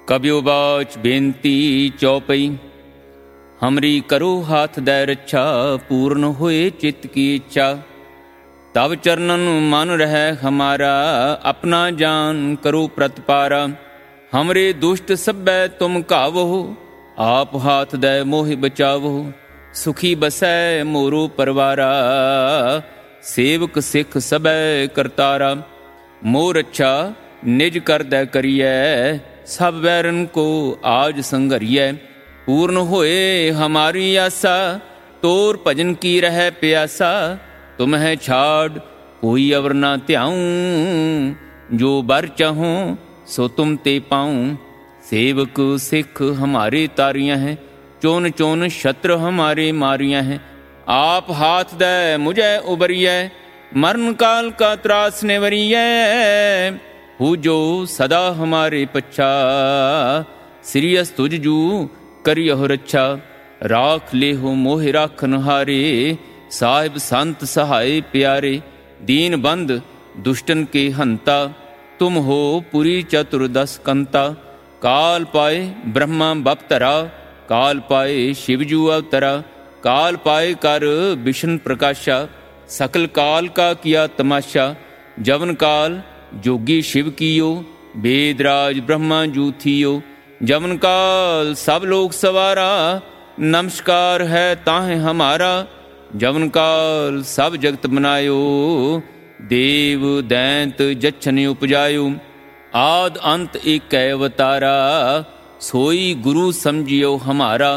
कबियो बाच बेनती चौपई। हमरी करो हाथ दै रक्षा, पूर्ण होए चित्त की इच्छा। तब चरणन मन रह हमारा, अपना जान करो प्रतिपारा। हमरे दुष्ट सब्बै तुम कावो, आप हाथ दै मोहि बचावो। सुखी बसै मोरो परवारा, सेवक सिख सबै करतारा। मोर अच्छा निज कर दै करियै, सब बैरन को आज संघरियै। पूर्ण होए हमारी आशा, तोर भजन की रह प्यासा। तुम्हें छाड़ कोई अवर ना त्याऊं, जो बर चाहूं सो तुम ते पाऊं। सेवक सिख हमारे तारियां हैं, चोन चोन शत्रु हमारे मारियां हैं। आप हाथ दे मुझे उबरियै, मरण काल का त्रास निवरियै। हु जो सदा हमारे पच्छा, श्री अस्तुज जू करियो रक्षा। राख ले हो मोहि राखन हारे, साहिब संत सहाय प्यारे। दीन बंद दुष्टन के हंता, तुम हो पुरी चतुर्दश कंता। काल पाए ब्रह्मा बपतरा, काल पाए शिवजू अवतरा। काल पाए कर विष्णु प्रकाशा, सकल काल का किया तमाशा। जवन काल जोगी शिव कियो, वेदराज ब्रह्मा जू थियो। जवन काल सब लोग सवारा, नमस्कार है ताहे हमारा। जवन काल सब जगत बनायो, देव दैंत जच्छन उपजायो। आद अंत एक अवतारा, सोई गुरु समझियो हमारा।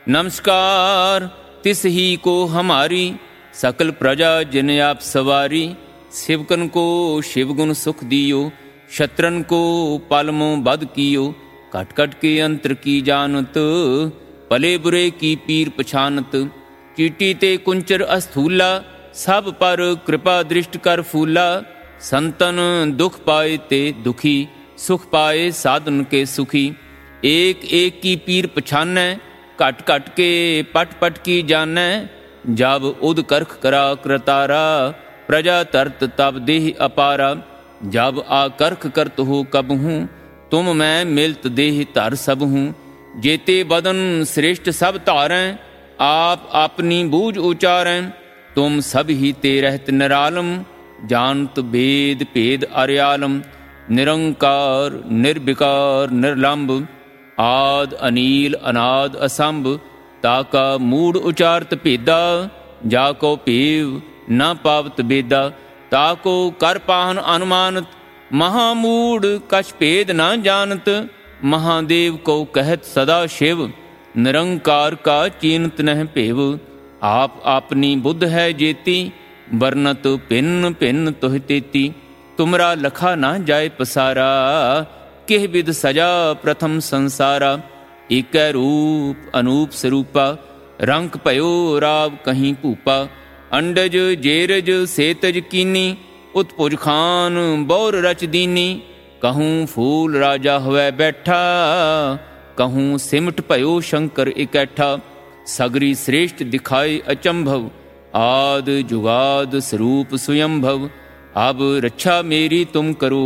नमस्कार तिस ही को हमारी, सकल प्रजा जिन आप सवारी। शिवकन को शिवगुण सुख दियो, शत्रन को पालमो बद कियो। कट कट के अंतर की जानत, भले बुरे की पीर पछानत। चीटी ते कुंचर अस्थूला, सब पर कृपा दृष्ट कर फूला। संतन दुख पाए ते दुखी, सुख पाए साधन के सुखी। एक एक की पीर पछानै, कट कट के पट पट की जानै। जब उद करख करा करतारा, प्रजा तरत तब देह अपारा। जब आकर्ख करत हो कब हूँ, तुम मैं मिलत देह धर सब हूँ। जेते बदन श्रेष्ठ सब धारें, आप अपनी बूझ उचारें। तुम सब ही ते रहत निरालम, जानत वेद भेद अर्यालम। निरंकार निर्विकार निर्लंब, आद अनील अनाद असंभ। ताका मूड उचारत भेदा, जाको पेव न पावत बेदा। ताको कर पाहन अनुमानत, महामूड कछ भेद न जानत। महादेव को कहत सदा शिव, निरंकार का चीनत नह पेव। आप अपनी बुद्ध है जेती, वर्णत भिन्न भिन्न तुह तेती। तुमरा लखा ना जाय पसारा, किह विध सजा प्रथम संसारा। एक रूप अनूप स्वरूपा, रंक भयो राव कहीं भूपा। अंडज जेरज सेतज कीनी, उत्पुज खान बौर रच दीनी। कहूँ फूल राजा हुए बैठा, कहूँ सिमट भयो शंकर इकट्ठा। सगरी श्रेष्ठ दिखाए अचंभव, आद जुगाद स्वरूप स्वयंभव। अब रक्षा मेरी तुम करो,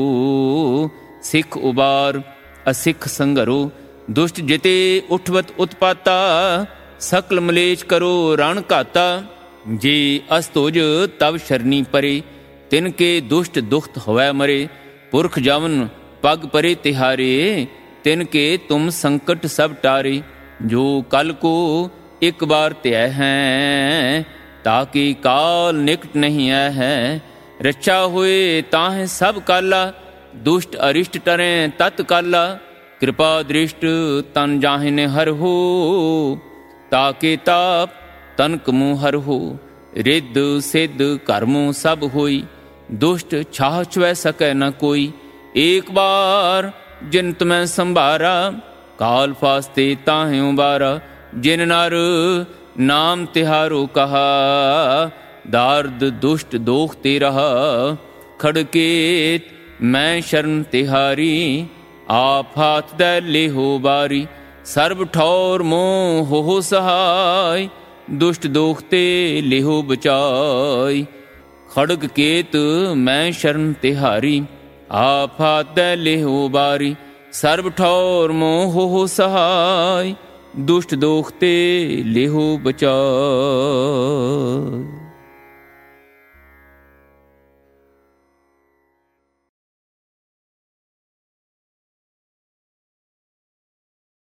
सिख उबार असिख संगरो। दुष्ट जिते उठवत उत्पाता, सकल मलेच करो रण घाता। जे अस्तुज तब शरणी परे, तिनके दुष्ट दुखत होवै मरे। पुरख जवन पग परे तिहारे, तिनके तुम संकट सब टारे। जो कल को एक बार त्याय हैं, ताकि काल निकट नहीं आए हैं। रक्षा हुए ताहें सब काला, दुष्ट अरिष्ट टरें तत्काला। कृपा दृष्ट तन जाहिने हर हो, ताके ताप तनक मुँह हर हो। रिद्ध सिद्ध कर्मों सब होई, दुष्ट छाह छुए सकै न कोई। एक बार जिन तुम्हें संभारा, काल फास्ते ताहें उबारा। जिन नर नाम तिहारो कहा, दार्द दुष्ट दोख ते रहा। खड़केत मैं शरण तिहारी, आप हाथ दै ले हो बारी। सर्व ठौर मोह हो सहाय, दुष्ट दोखते ले हो बचाई। खड़ग केत मैं शरण तिहारी, आप हाथ दै ले हो बारी। ਸਰਬ ਠੌਰ ਮੋਹ ਹੋ ਸਹਾਇ, ਦੁਸ਼ਟ ਦੋਖ ਤੇ ਲਿਹੋ ਬਚਾਇ।